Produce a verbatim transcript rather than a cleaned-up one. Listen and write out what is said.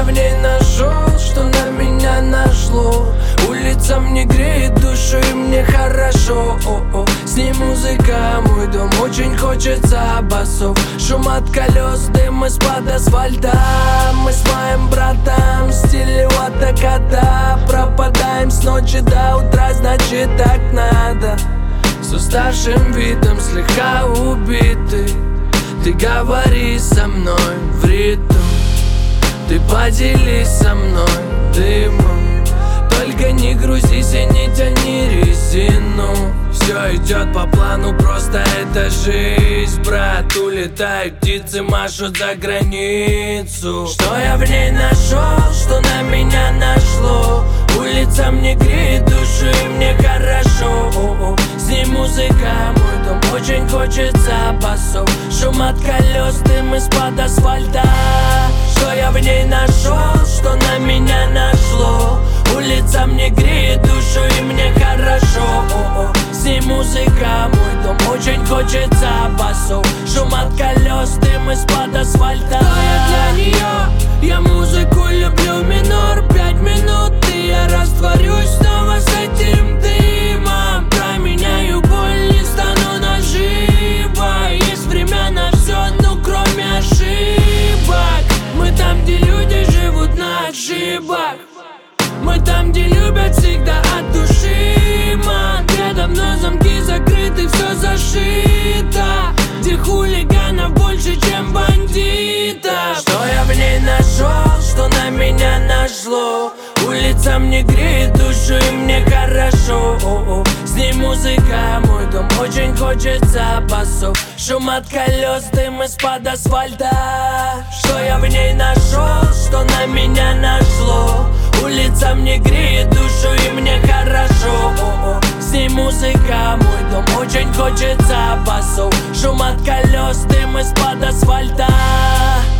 в ней нашел, что на меня нашло? Улица мне греет душу и мне хорошо. О-о. С ней музыка, мой дом, очень хочется басов. Шум от колес, дым из-под асфальта. Мы с моим братом в стиле ватаката. Пропадаем с ночи до утра, значит так надо. С уставшим видом, слегка убитый, ты говори со мной в ритм. Ты поделись со мной дымом. Только не грузись и не тяни резину. Все идет по плану, просто это жизнь, брат. Улетают птицы, машут за границу. Что я в ней нашел, что на меня нашло? Улица мне греет душу и мне хорошо. О-о. С ней музыка, мой дом, очень хочется басов. Шум от колес, дым из-под асфальта. Что я в ней нашел, что на меня нашло? Улица мне греет душу и мне хорошо. О-о. С ней музыка, мой дом, очень хочется басов. Шум от колес, дым из-под асфальта. Что я для нее? Я музыку люблю, минор, пять минут и я растворюсь снова с этим дымом. Променяю боль, не стану наживо. Есть время на все, ну кроме ошибок. Мы там, где люди живут на отшибах. Мы там, где любят всегда от души, ман. Передо мной замки закрыты, все зашито. Где хулиганов больше, чем бандитов. Что я в ней нашел, что на меня нашло? Улица мне греет душу и мне хорошо. О-о. С ней музыка, мой дом, очень хочется басов. Шум от колес, дым из-под асфальта. Что я в ней нашел, что на меня нашло? Улица мне греет душу и мне хорошо. О-о. С ней музыка, мой дом, очень хочется басов. Шум от колес, дым из-под асфальта.